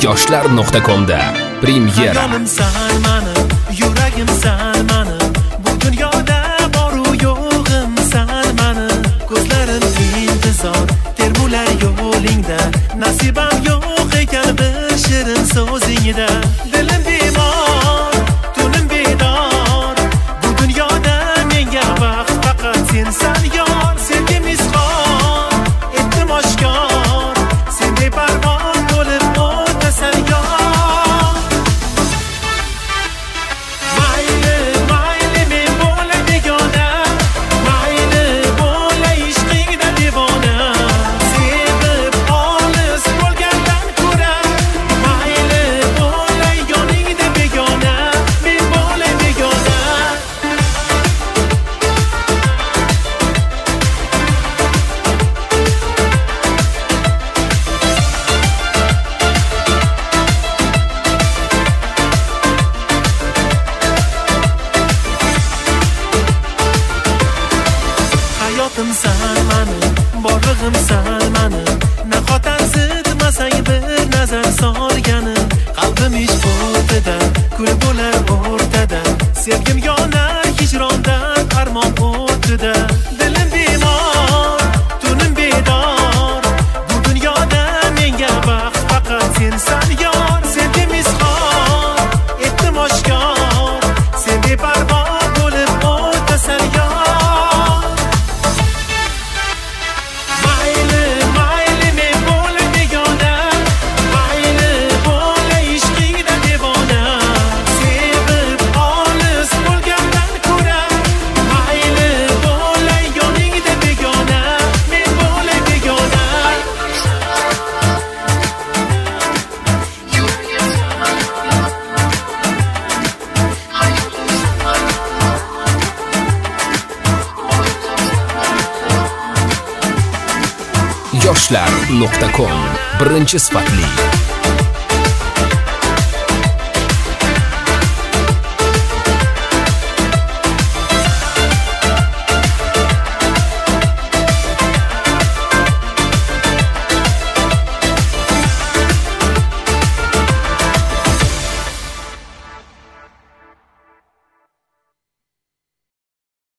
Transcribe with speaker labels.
Speaker 1: yoshlar.com'da premyera.
Speaker 2: Hayolim san mani, yuragim san mani, bu dunyoda boru yo'g'im san mani. Ko'zlarim intizor, termular yo'lingda, nasibam yo'q ekan bir shirin so'zingda. Dilim bemor, tunim bedor, bu dunyoda menga vaqt faqat sensan yor. Senga misqol etdim oshkor, sendek parvon bo'lib o'tasan yor. Hayotim san mani, borlig'im san mani, nahot arzitmasang bir nazar solgani. Qalbim ish o'tida, kul bo'lar o'rtada, sevgim yonar hijrondan armon o'tida. Dilim bemor, tunim bedor, bu dunyoda menga vaqt faqat sensan yor. Senga misqol etdim oshkor, sendek parvon bo'lib o'tasan yor.
Speaker 1: yoshlar.com birinchi sifatli